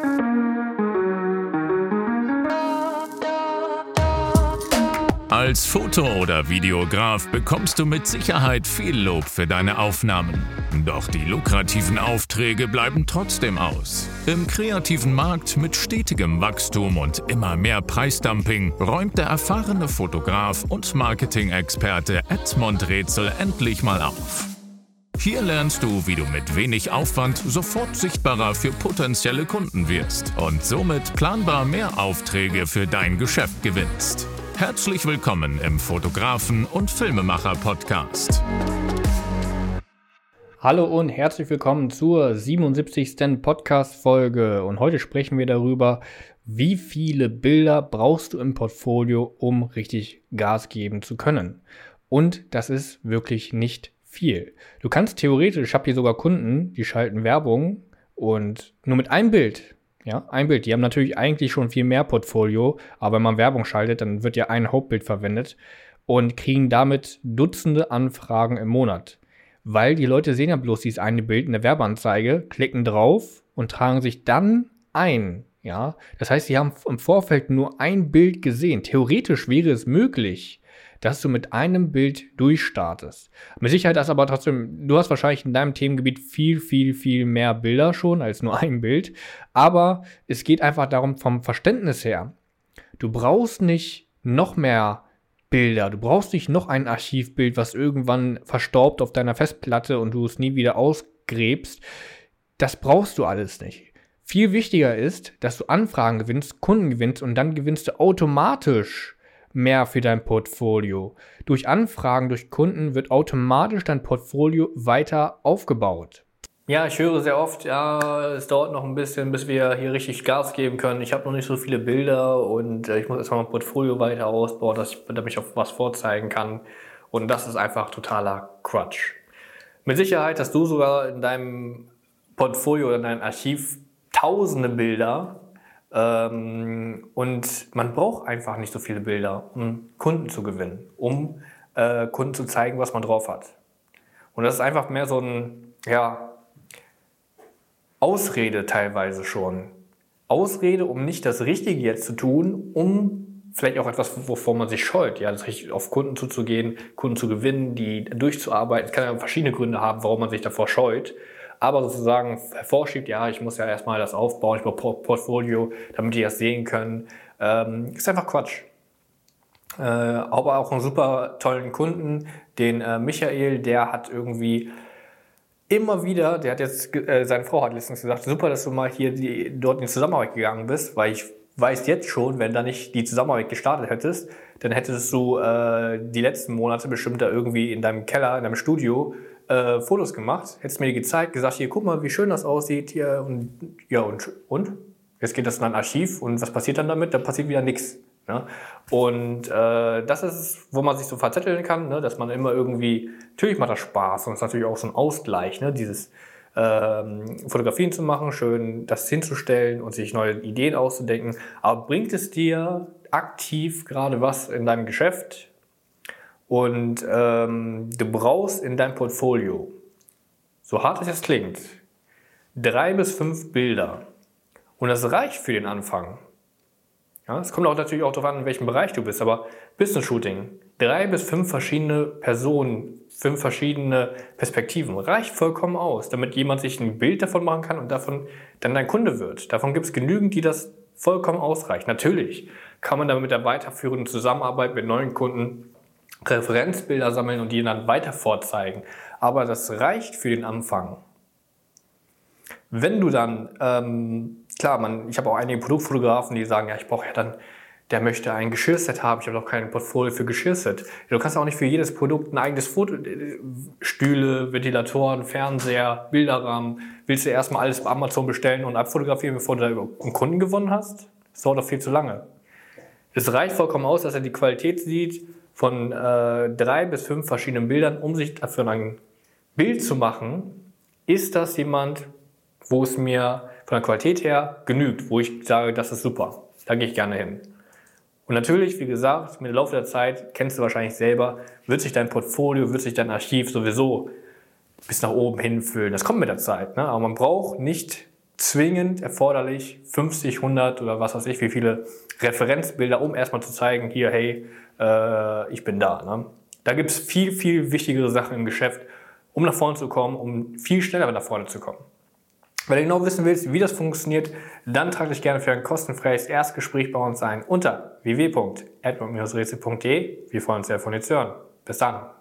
Als Foto- oder Videograf bekommst du mit Sicherheit viel Lob für deine Aufnahmen. Doch die lukrativen Aufträge bleiben trotzdem aus. Im kreativen Markt mit stetigem Wachstum und immer mehr Preisdumping räumt der erfahrene Fotograf und Marketing-Experte Edmond Rätsel endlich mal auf. Hier lernst du, wie du mit wenig Aufwand sofort sichtbarer für potenzielle Kunden wirst und somit planbar mehr Aufträge für dein Geschäft gewinnst. Herzlich willkommen im Fotografen- und Filmemacher-Podcast. Hallo und herzlich willkommen zur 77. Podcast-Folge. Und heute sprechen wir darüber, wie viele Bilder brauchst du im Portfolio, um richtig Gas geben zu können. Und das ist wirklich nicht viel. Du kannst theoretisch, ich habe hier sogar Kunden, die schalten Werbung und nur mit einem Bild. Ja, ein Bild. Die haben natürlich eigentlich schon viel mehr Portfolio, aber wenn man Werbung schaltet, dann wird ja ein Hauptbild verwendet und kriegen damit Dutzende Anfragen im Monat. Weil die Leute sehen ja bloß dieses eine Bild in der Werbeanzeige, klicken drauf und tragen sich dann ein. Ja, das heißt, sie haben im Vorfeld nur ein Bild gesehen. Theoretisch wäre es möglich, dass du mit einem Bild durchstartest. Mit Sicherheit ist aber trotzdem, du hast wahrscheinlich in deinem Themengebiet viel mehr Bilder schon als nur ein Bild. Aber es geht einfach darum, vom Verständnis her, du brauchst nicht noch mehr Bilder, du brauchst nicht noch ein Archivbild, was irgendwann verstaubt auf deiner Festplatte und du es nie wieder ausgräbst. Das brauchst du alles nicht. Viel wichtiger ist, dass du Anfragen gewinnst, Kunden gewinnst und dann gewinnst du automatisch mehr für dein Portfolio. Durch Anfragen, durch Kunden wird automatisch dein Portfolio weiter aufgebaut. Ja, ich höre sehr oft, ja, es dauert noch ein bisschen, bis wir hier richtig Gas geben können. Ich habe noch nicht so viele Bilder und ich muss erstmal mein Portfolio weiter ausbauen, damit ich auch was vorzeigen kann. Und das ist einfach totaler Quatsch. Mit Sicherheit hast du sogar in deinem Portfolio oder in deinem Archiv tausende Bilder. Und man braucht einfach nicht so viele Bilder, um Kunden zu gewinnen, um Kunden zu zeigen, was man drauf hat. Und das ist einfach mehr so ein, Ausrede teilweise schon. Ausrede, um nicht das Richtige jetzt zu tun, um vielleicht auch etwas, wovor man sich scheut, ja, das richtig auf Kunden zuzugehen, Kunden zu gewinnen, die durchzuarbeiten. Es kann ja verschiedene Gründe haben, warum man sich davor scheut. Aber sozusagen hervorschiebt, ja, ich muss ja erstmal das aufbauen, ich brauche Portfolio, damit die das sehen können. Ist einfach Quatsch. Aber auch einen super tollen Kunden, den Michael, der hat irgendwie immer wieder, der hat jetzt, seine Frau hat letztens gesagt, super, dass du mal hier dort in die Zusammenarbeit gegangen bist, weil ich weiß jetzt schon, wenn da nicht die Zusammenarbeit gestartet hättest, dann hättest du die letzten Monate bestimmt da irgendwie in deinem Keller, in deinem Studio Fotos gemacht, hättest mir die gezeigt, gesagt, hier, guck mal, wie schön das aussieht hier und ja, und? Jetzt geht das in ein Archiv und was passiert dann damit? Da passiert wieder nichts. Ne? Und das ist, wo man sich so verzetteln kann, ne? Dass man immer irgendwie, natürlich macht das Spaß und es ist natürlich auch so ein Ausgleich, ne? Dieses Fotografien zu machen, schön das hinzustellen und sich neue Ideen auszudenken, aber bringt es dir aktiv gerade was in deinem Geschäft? Und du brauchst in deinem Portfolio, so hart es jetzt klingt, 3 bis 5 Bilder. Und das reicht für den Anfang. Ja, es kommt auch natürlich auch darauf an, in welchem Bereich du bist, aber Business-Shooting, 3 bis 5 verschiedene Personen, 5 verschiedene Perspektiven, reicht vollkommen aus, damit jemand sich ein Bild davon machen kann und davon dann dein Kunde wird. Davon gibt es genügend, die das vollkommen ausreicht. Natürlich kann man dann mit der weiterführenden Zusammenarbeit mit neuen Kunden Referenzbilder sammeln und die dann weiter vorzeigen. Aber das reicht für den Anfang. Wenn du dann, ich habe auch einige Produktfotografen, die sagen, ja, ich brauche ja dann, der möchte ein Geschirrset haben, ich habe doch kein Portfolio für Geschirrset. Du kannst auch nicht für jedes Produkt ein eigenes Foto, Stühle, Ventilatoren, Fernseher, Bilderrahmen, willst du erstmal alles bei Amazon bestellen und abfotografieren, bevor du da einen Kunden gewonnen hast? Das dauert doch viel zu lange. Es reicht vollkommen aus, dass er die Qualität sieht von 3 bis 5 verschiedenen Bildern, um sich dafür ein Bild zu machen. Ist das jemand, wo es mir von der Qualität her genügt, wo ich sage, das ist super, da gehe ich gerne hin. Und natürlich, wie gesagt, mit dem Laufe der Zeit, kennst du wahrscheinlich selber, wird sich dein Portfolio, wird sich dein Archiv sowieso bis nach oben hinfüllen. Das kommt mit der Zeit, ne? Aber man braucht nicht zwingend erforderlich 50, 100 oder was weiß ich, wie viele Referenzbilder, um erstmal zu zeigen, hier, hey, ich bin da. Ne? Da gibt es viel, viel wichtigere Sachen im Geschäft, um nach vorne zu kommen, um viel schneller nach vorne zu kommen. Wenn du genau wissen willst, wie das funktioniert, dann trag dich gerne für ein kostenfreies Erstgespräch bei uns ein unter www.admin-rätsel.de. Wir freuen uns sehr, von dir zu hören. Bis dann.